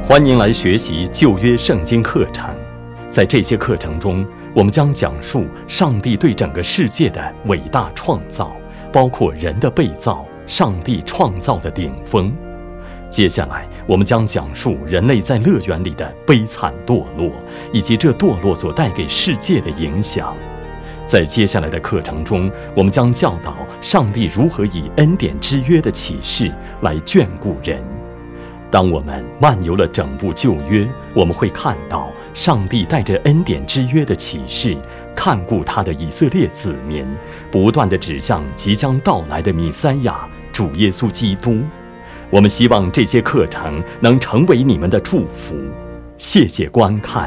欢迎来学习旧约圣经课程。在这些课程中，我们将讲述上帝对整个世界的伟大创造，包括人的被造，上帝创造的顶峰。接下来，我们将讲述人类在乐园里的悲惨堕落，以及这堕落所带给世界的影响。在接下来的课程中，我们将教导上帝如何以恩典之约的启示来眷顾人。当我们漫游了整部旧约，我们会看到上帝带着恩典之约的启示，看顾他的以色列子民，不断地指向即将到来的弥赛亚主耶稣基督。我们希望这些课程能成为你们的祝福。谢谢观看。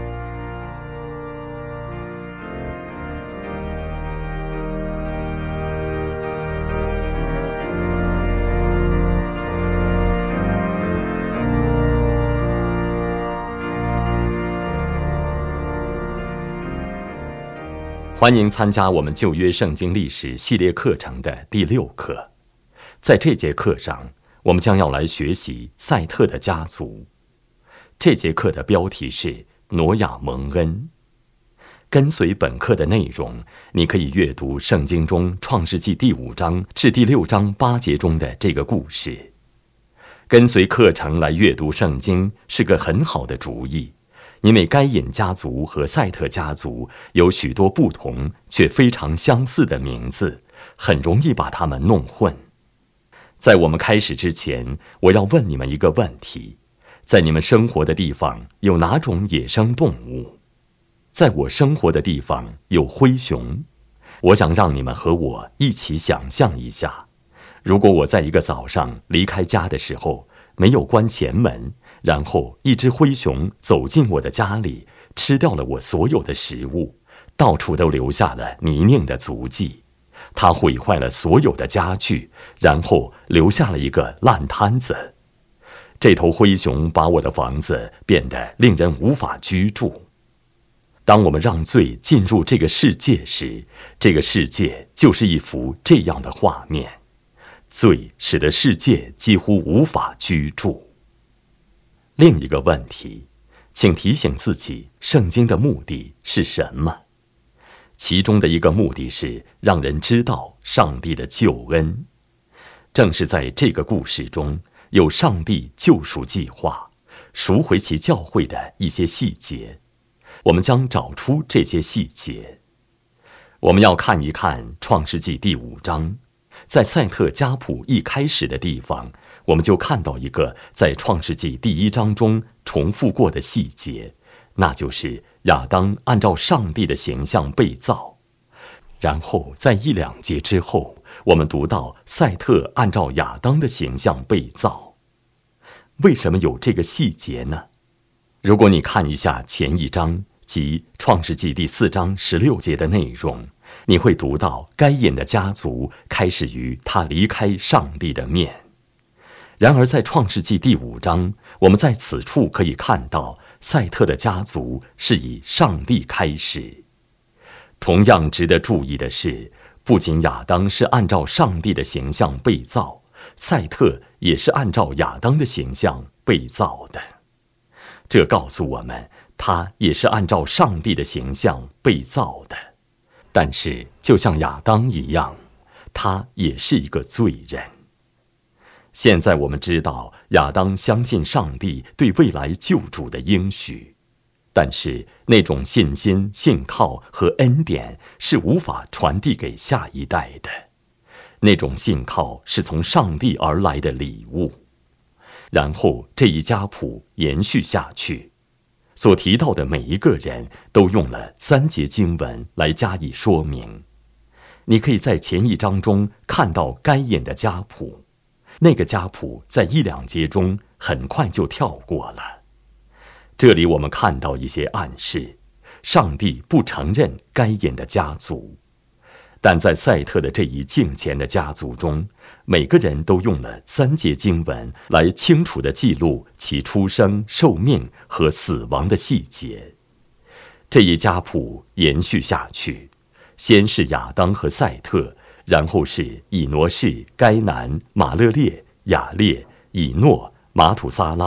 欢迎参加我们旧约圣经历史系列课程的第6课。在这节课上，我们将要来学习赛特的家族。这节课的标题是挪亚蒙恩。跟随本课的内容，你可以阅读圣经中创世纪第5章至第6章8节中的这个故事。跟随课程来阅读圣经是个很好的主意，因为该隐家族和赛特家族有许多不同却非常相似的名字，很容易把它们弄混。在我们开始之前，我要问你们一个问题：在你们生活的地方有哪种野生动物？在我生活的地方有灰熊。我想让你们和我一起想象一下，如果我在一个早上离开家的时候没有关前门，然后一只灰熊走进我的家里，吃掉了我所有的食物，到处都留下了泥泞的足迹。它毁坏了所有的家具，然后留下了一个烂摊子。这头灰熊把我的房子变得令人无法居住。当我们让罪进入这个世界时，这个世界就是一幅这样的画面。罪使得世界几乎无法居住。另一个问题，请提醒自己，圣经的目的是什么？其中的一个目的是让人知道上帝的救恩。正是在这个故事中，有上帝救赎计划，赎回其教会的一些细节。我们将找出这些细节。我们要看一看创世纪第5章。在赛特家谱一开始的地方，我们就看到一个在创世纪第1章中重复过的细节，那就是亚当按照上帝的形象被造。然后在1、2节之后，我们读到赛特按照亚当的形象被造。为什么有这个细节呢？如果你看一下前一章，即创世纪第4章16节的内容，你会读到该隐的家族开始于他离开上帝的面。然而在创世纪第5章，我们在此处可以看到赛特的家族是以上帝开始。同样值得注意的是，不仅亚当是按照上帝的形象被造，赛特也是按照亚当的形象被造的。这告诉我们，他也是按照上帝的形象被造的。但是就像亚当一样，他也是一个罪人。现在我们知道亚当相信上帝对未来救主的应许，但是那种信心、信靠和恩典是无法传递给下一代的。那种信靠是从上帝而来的礼物。然后这一家谱延续下去，所提到的每一个人都用了3节经文来加以说明。你可以在前1章中看到该隐的家谱，那个家谱在1、2节中很快就跳过了。这里我们看到一些暗示，上帝不承认该隐的家族。但在赛特的这一敬虔的家族中，每个人都用了3节经文来清楚地记录其出生、受命和死亡的细节。这一家谱延续下去，先是亚当和赛特，然后是以挪士、该南、马勒列、雅列、以诺、马土撒拉、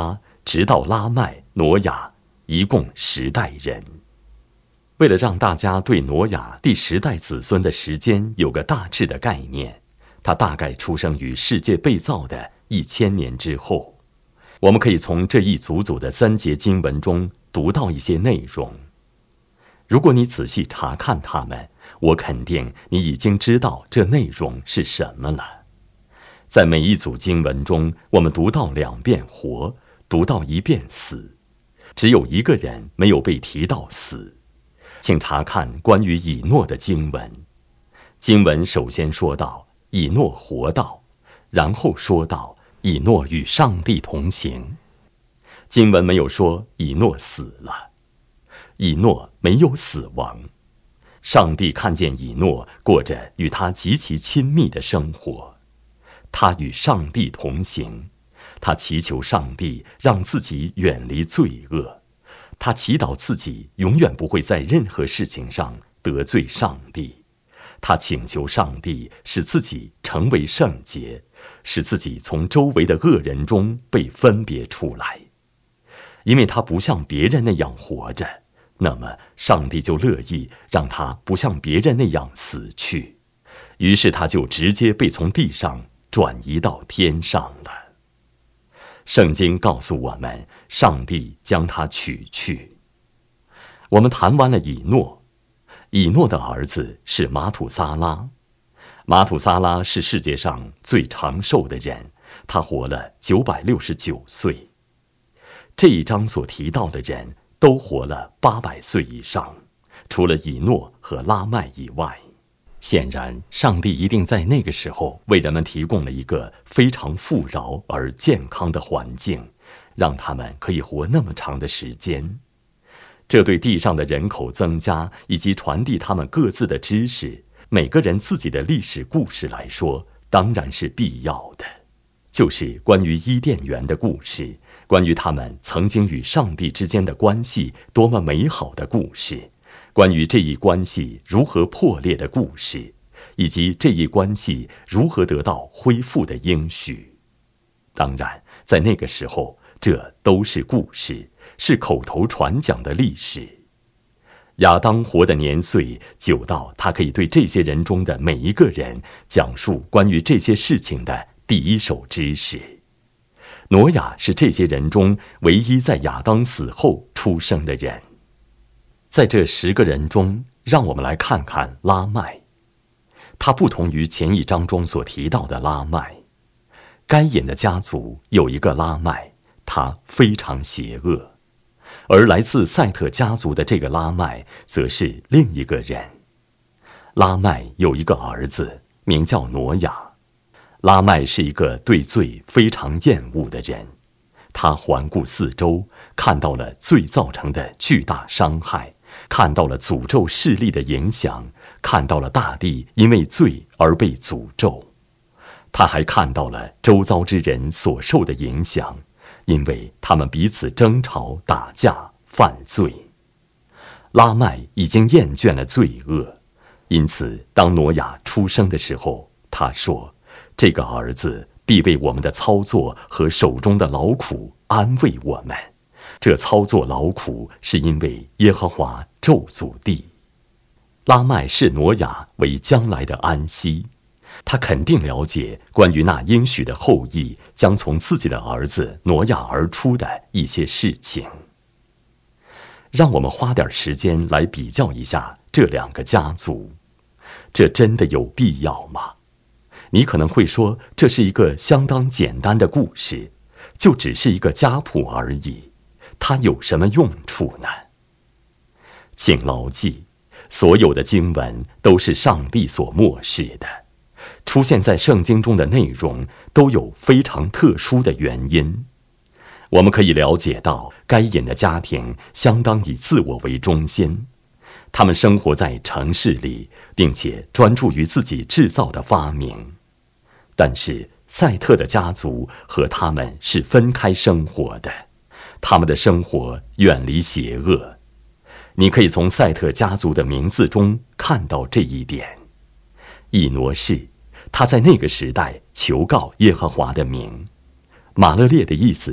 直到拉麦、挪亚，一共10代人。为了让大家对挪亚第10代子孙的时间有个大致的概念，他大概出生于世界被造的1000年之后。我们可以从这一组组的3节经文中读到一些内容。如果你仔细查看它们，我肯定你已经知道这内容是什么了。在每一组经文中，我们读到2遍活，读到1遍死，只有一个人没有被提到死。请查看关于以诺的经文。经文首先说到以诺活道，然后说到以诺与上帝同行。经文没有说以诺死了，以诺没有死亡。上帝看见以诺过着与他极其亲密的生活，他与上帝同行，他祈求上帝让自己远离罪恶，他祈祷自己永远不会在任何事情上得罪上帝，他请求上帝使自己成为圣洁，使自己从周围的恶人中被分别出来。因为他不像别人那样活着，那么上帝就乐意让他不像别人那样死去，于是他就直接被从地上转移到天上了。圣经告诉我们，上帝将他取去。我们谈完了以诺，以诺的儿子是马土撒拉。马土撒拉是世界上最长寿的人，他活了969岁。这一章所提到的人都活了800岁以上，除了以诺和拉麦以外。显然，上帝一定在那个时候为人们提供了一个非常富饶而健康的环境，让他们可以活那么长的时间。这对地上的人口增加以及传递他们各自的知识，每个人自己的历史故事来说，当然是必要的。就是关于伊甸园的故事，关于他们曾经与上帝之间的关系多么美好的故事，关于这一关系如何破裂的故事，以及这一关系如何得到恢复的应许。当然，在那个时候，这都是故事，是口头传讲的历史。亚当活的年岁久到他可以对这些人中的每一个人讲述关于这些事情的第一手知识。挪亚是这些人中唯一在亚当死后出生的人。在这10个人中，让我们来看看拉麦。他不同于前一章中所提到的拉麦。该隐的家族有一个拉麦，他非常邪恶，而来自赛特家族的这个拉麦则是另一个人。拉麦有一个儿子，名叫挪亚。拉麦是一个对罪非常厌恶的人，他环顾四周，看到了罪造成的巨大伤害，看到了诅咒势力的影响，看到了大地因为罪而被诅咒。他还看到了周遭之人所受的影响，因为他们彼此争吵、打架、犯罪。拉麦已经厌倦了罪恶，因此当挪亚出生的时候，他说，这个儿子必为我们的操作和手中的劳苦安慰我们。这操作劳苦是因为耶和华咒诅地。拉麦视挪亚为将来的安息，他肯定了解关于那应许的后裔将从自己的儿子挪亚而出的一些事情。让我们花点时间来比较一下这2个家族，这真的有必要吗？你可能会说，这是一个相当简单的故事，就只是一个家谱而已，它有什么用处呢？请牢记，所有的经文都是上帝所默示的，出现在圣经中的内容都有非常特殊的原因。我们可以了解到，该隐的家庭相当以自我为中心，他们生活在城市里，并且专注于自己制造的发明。但是赛特的家族和他们是分开生活的，他们的生活远离邪恶。你可以从赛特家族的名字中看到这一点。以挪士，他在那个时代求告耶和华的名。马勒列的意思是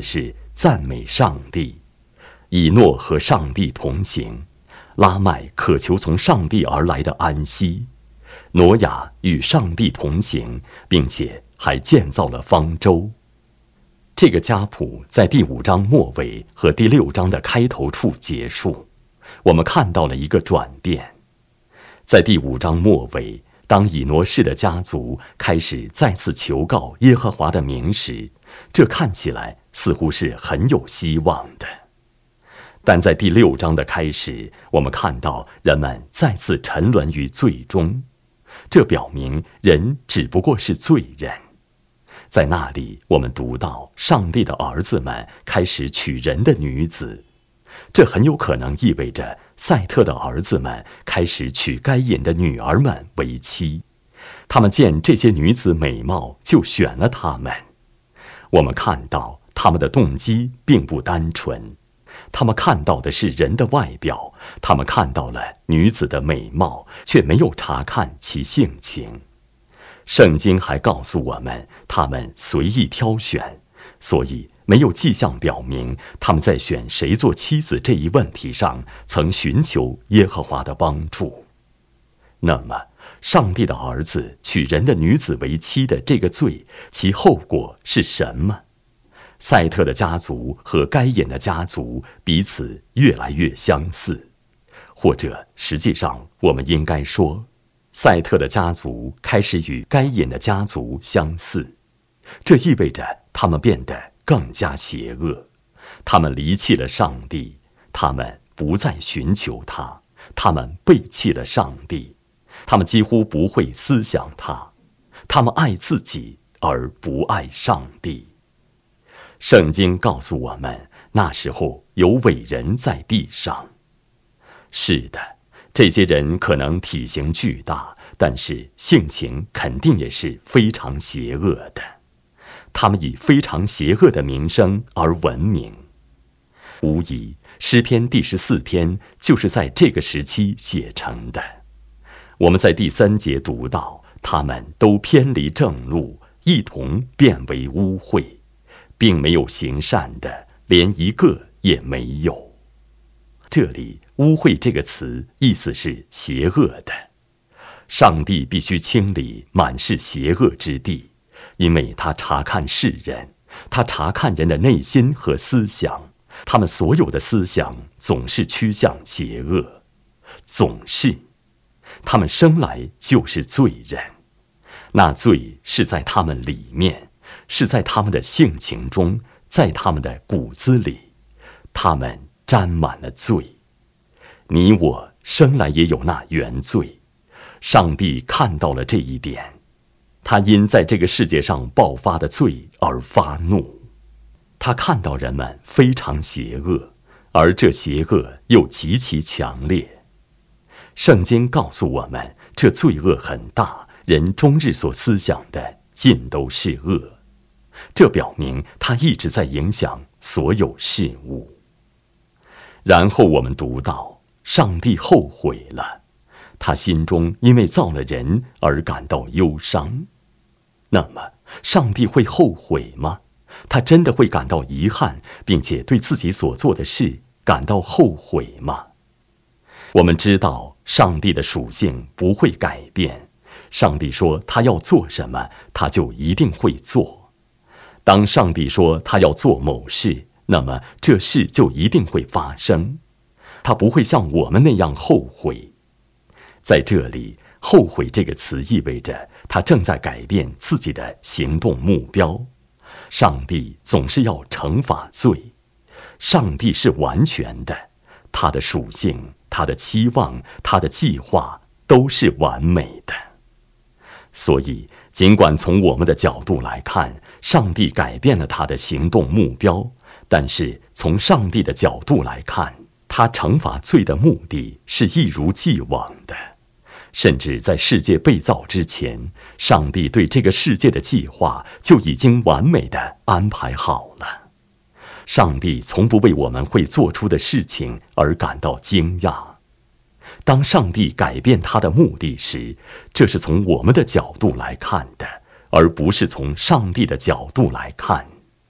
赞美上帝。以诺和上帝同行，拉麦渴求从上帝而来的安息。挪亚与上帝同行，并且还建造了方舟。这个家谱在第5章末尾和第6章的开头处结束。我们看到了一个转变。在第5章末尾，当以挪士的家族开始再次求告耶和华的名时，这看起来似乎是很有希望的。但在第6章的开始，我们看到人们再次沉沦于罪中，这表明人只不过是罪人。在那里，我们读到上帝的儿子们开始娶人的女子，这很有可能意味着赛特的儿子们开始娶该隐的女儿们为妻。他们见这些女子美貌，就选了她们。我们看到他们的动机并不单纯，他们看到的是人的外表，他们看到了女子的美貌，却没有查看其性情。圣经还告诉我们，他们随意挑选，所以没有迹象表明他们在选谁做妻子这一问题上曾寻求耶和华的帮助。那么，上帝的儿子娶人的女子为妻的这个罪，其后果是什么？赛特的家族和该隐的家族彼此越来越相似，或者实际上我们应该说，赛特的家族开始与该隐的家族相似，这意味着他们变得更加邪恶。他们离弃了上帝，他们不再寻求他，他们背弃了上帝，他们几乎不会思想他，他们爱自己而不爱上帝。圣经告诉我们，那时候有伟人在地上。是的，这些人可能体型巨大，但是性情肯定也是非常邪恶的。他们以非常邪恶的名声而闻名。无疑，诗篇第14篇就是在这个时期写成的。我们在第3节读到，他们都偏离正路，一同变为污秽，并没有行善的，连一个也没有。这里污秽这个词意思是邪恶的。上帝必须清理满是邪恶之地，因为他查看世人，他查看人的内心和思想，他们所有的思想总是趋向邪恶，总是。他们生来就是罪人，那罪是在他们里面，是在他们的性情中，在他们的骨子里，他们沾满了罪。你我生来也有那原罪，上帝看到了这一点，他因在这个世界上爆发的罪而发怒。他看到人们非常邪恶，而这邪恶又极其强烈。圣经告诉我们，这罪恶很大，人终日所思想的尽都是恶。这表明他一直在影响所有事物。然后我们读到，上帝后悔了，他心中因为造了人而感到忧伤。那么，上帝会后悔吗？他真的会感到遗憾，并且对自己所做的事感到后悔吗？我们知道，上帝的属性不会改变。上帝说他要做什么，他就一定会做。当上帝说他要做某事，那么这事就一定会发生。他不会像我们那样后悔。在这里，后悔这个词意味着他正在改变自己的行动目标。上帝总是要惩罚罪。上帝是完全的，他的属性、他的期望、他的计划都是完美的。所以，尽管从我们的角度来看，上帝改变了他的行动目标，但是从上帝的角度来看，他惩罚罪的目的是一如既往的。甚至在世界被造之前，上帝对这个世界的计划就已经完美地安排好了。上帝从不为我们会做出的事情而感到惊讶。当上帝改变他的目的时，这是从我们的角度来看的，而不是从上帝的角度来看。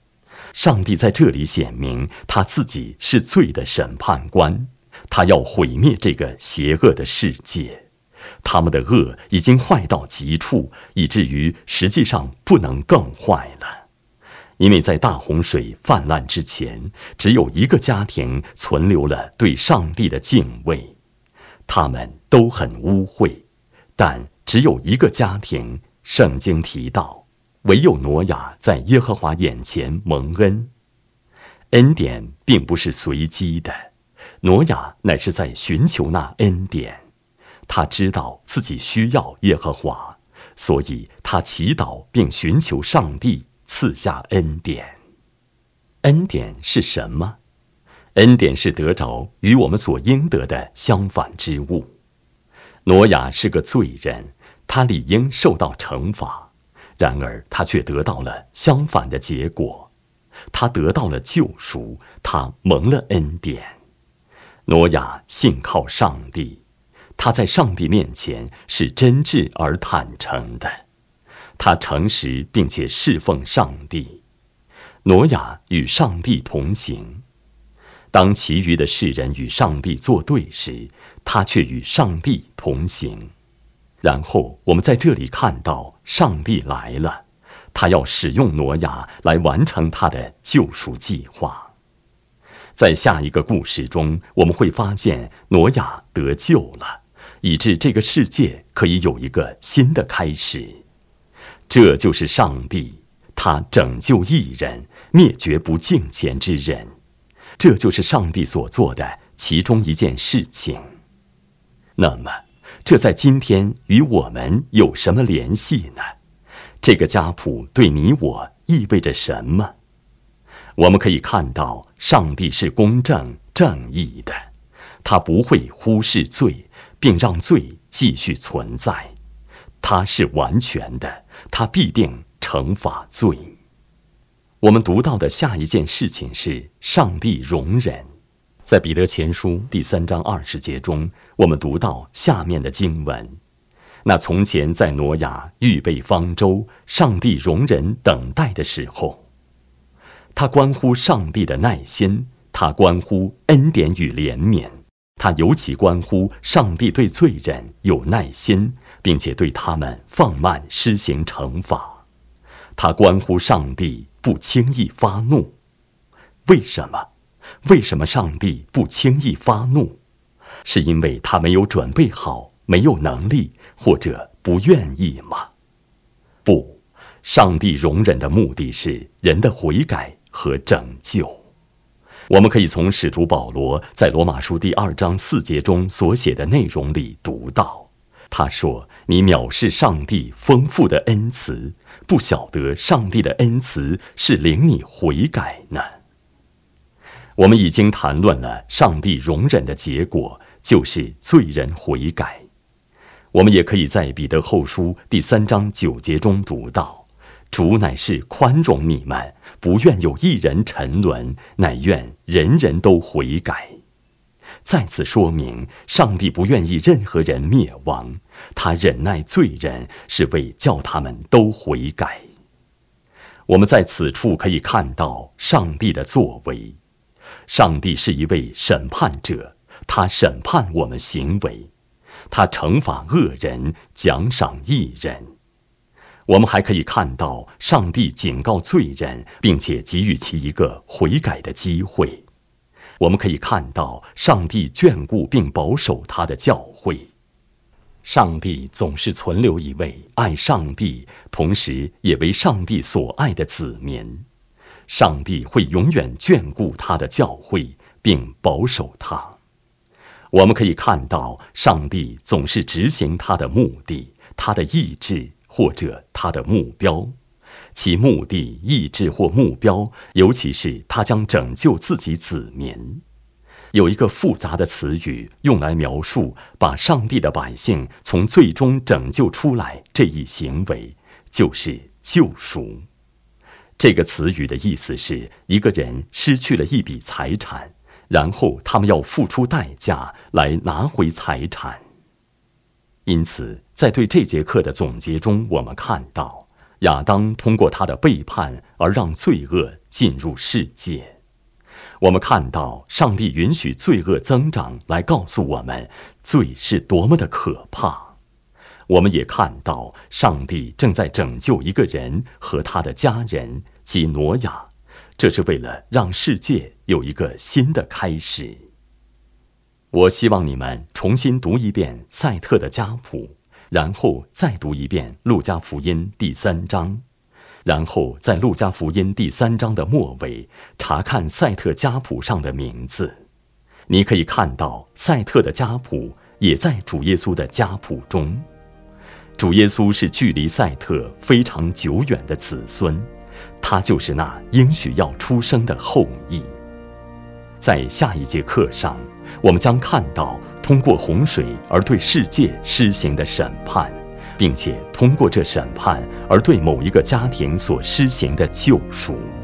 上帝在这里显明他自己是罪的审判官，他要毁灭这个邪恶的世界。他们的恶已经坏到极处，以至于实际上不能更坏了。因为在大洪水泛滥之前，只有一个家庭存留了对上帝的敬畏。他们都很污秽，但只有一个家庭，圣经提到，唯有挪亚在耶和华眼前蒙恩。恩典并不是随机的，挪亚乃是在寻求那恩典。他知道自己需要耶和华，所以他祈祷并寻求上帝赐下恩典。恩典是什么？恩典是得着与我们所应得的相反之物。挪亚是个罪人，他理应受到惩罚，然而他却得到了相反的结果。他得到了救赎，他蒙了恩典。挪亚信靠上帝，他在上帝面前是真挚而坦诚的，他诚实并且侍奉上帝。挪亚与上帝同行，当其余的世人与上帝作对时，他却与上帝同行。然后我们在这里看到上帝来了，他要使用挪亚来完成他的救赎计划。在下一个故事中，我们会发现挪亚得救了，以致这个世界可以有一个新的开始。这就是上帝，他拯救义人，灭绝不敬虔之人。这就是上帝所做的其中一件事情。那么，这在今天与我们有什么联系呢？这个家谱对你我意味着什么？我们可以看到，上帝是公正正义的，他不会忽视罪，并让罪继续存在。他是完全的，他必定惩罚罪。我们读到的下一件事情是上帝容忍。在彼得前书第3章20节中，我们读到下面的经文：那从前在挪亚预备方舟，上帝容忍等待的时候，他关乎上帝的耐心，他关乎恩典与怜悯，他尤其关乎上帝对罪人有耐心，并且对他们放慢施行惩罚。他关乎上帝不轻易发怒。为什么？为什么上帝不轻易发怒？是因为他没有准备好，没有能力，或者不愿意吗？不，上帝容忍的目的是人的悔改和拯救。我们可以从使徒保罗在罗马书第2章4节中所写的内容里读到，他说：你藐视上帝丰富的恩慈，不晓得上帝的恩慈是领你悔改呢。我们已经谈论了上帝容忍的结果，就是罪人悔改。我们也可以在彼得后书第3章9节中读到，主乃是宽容你们，不愿有一人沉沦，乃愿人人都悔改。再次说明，上帝不愿意任何人灭亡，他忍耐罪人，是为叫他们都悔改。我们在此处可以看到上帝的作为。上帝是一位审判者，他审判我们行为，他惩罚恶人，奖赏义人。我们还可以看到上帝警告罪人，并且给予其一个悔改的机会。我们可以看到上帝眷顾并保守他的教会。上帝总是存留一位爱上帝，同时也为上帝所爱的子民。上帝会永远眷顾他的教会，并保守他。我们可以看到上帝总是执行他的目的、他的意志或者他的目标。其目的、意志或目标，尤其是他将拯救自己子民。有一个复杂的词语用来描述把上帝的百姓从最终拯救出来这一行为，就是救赎。这个词语的意思是，一个人失去了一笔财产，然后他们要付出代价来拿回财产。因此，在对这节课的总结中，我们看到， 亚当通过他的背叛而让罪恶进入世界。我们看到上帝允许罪恶增长，来告诉我们罪是多么的可怕。我们也看到上帝正在拯救一个人和他的家人，即挪亚，这是为了让世界有一个新的开始。我希望你们重新读一遍赛特的家谱，然后再读一遍路加福音第3章，然后在路加福音第3章的末尾查看赛特家谱上的名字。你可以看到赛特的家谱也在主耶稣的家谱中。主耶稣是距离赛特非常久远的子孙，他就是那应许要出生的后裔。在下一节课上，我们将看到通过洪水而对世界施行的审判，并且通过这审判而对某一个家庭所施行的救赎。